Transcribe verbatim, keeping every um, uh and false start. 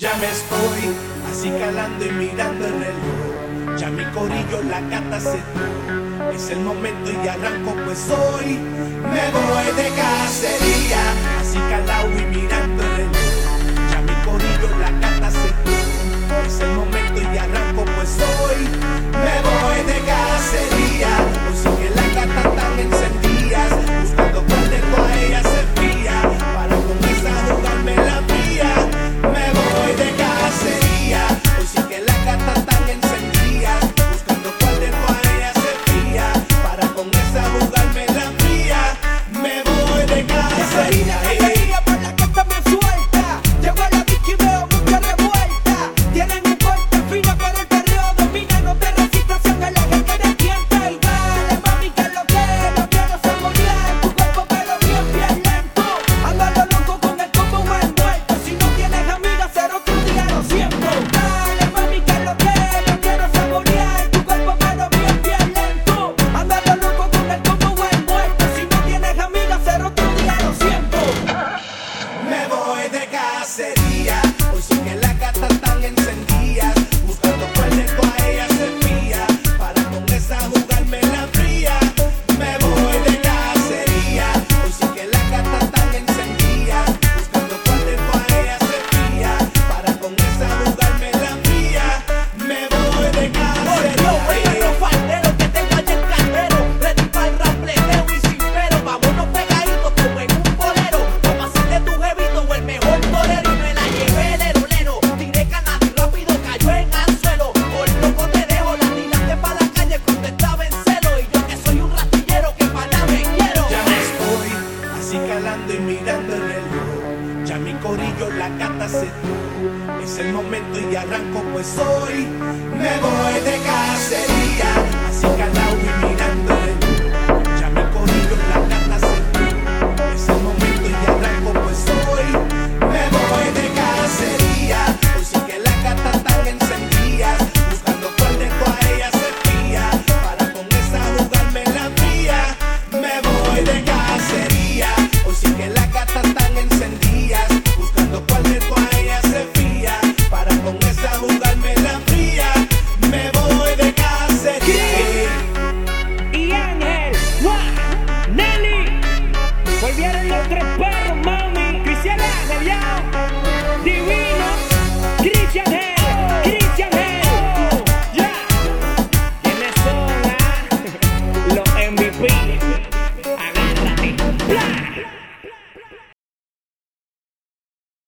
Ya me estoy así calando y mirando el reloj. Ya mi corillo la gata se dio. Es el momento y arranco pues hoy me voy de cacería. Así calado y mirando el reloj. Ya mi corillo la gata se dio. Es el momento y arranco pues hoy me voy de cacería. Hoy sí que la gata tan encendida, buscando cuál de todas ellas se fía, para con esa jugarme la mía. Me voy de cacería. Hoy sí que la gata tan encendida, buscando cuál de todas ellas se fía, para con esa jugarme la mía. Me voy de cacería. Cacería por la que está bien suelta. Llego a la disco y veo mucha revuelta. Tienen un corte fino pero el perreo domina. No te resistas en el eje que destienta. Y dale mami que lo que no quiero saborear tu cuerpo pero bien bien lento. Ando a lo loco con el combo envuelto. Si no tienes amiga ser otro día lo siento. Dale mami que lo que no quiero saborear tu cuerpo pero bien bien lento. Ando a lo loco con el combo envuelto. Si no tienes amiga ser otro día lo siento. Me voy de cacería. Hoy sí que la gata tan encendida, buscando cuál de todas ellas se fía, para con esa jugarme la fría. Me voy de cacería. Hoy sí que la gata tan encendida, buscando cuál de todas ellas se fía, para con esa jugarme la fría. Me voy de Yo voy a cacería. los falderos que tengo allá el caldero. Ready para el rapleteo y sin pero. Vámonos pegaditos como en un bolero. Vamos a hacerle tu jevito o el mejor torero. Y me la llevé lero lero. Tiré canas y rápido cayó en anzuelo. Por loco te dejo, la tiraste pa' la calle cuando estaba en celo. Y yo que soy un rastillero que para nada me quiero. Ya me estoy así calando y mirando el reloj. Ya mi corillo la gata se dio. Es el momento y arranco pues hoy me voy de cacería. Así calado y mirando el reloj. Ya mi corillo la gata se dio. Es el momento y arranco pues hoy me voy de cacería. Hoy sí que la gata tan encendida, buscando cuál de todas ellas se fía, para con esa jugarme la mía. Me voy de cacería. Hoy sí que la gata tan encendida, buscando cuál de todas ellas se fía, para con esa jugarme la mía. Me voy de cacería. Y Ángel, Juan, Nelly, volvieron los tres perros, mami. Cristian Ángel, ya, Divino, Cristian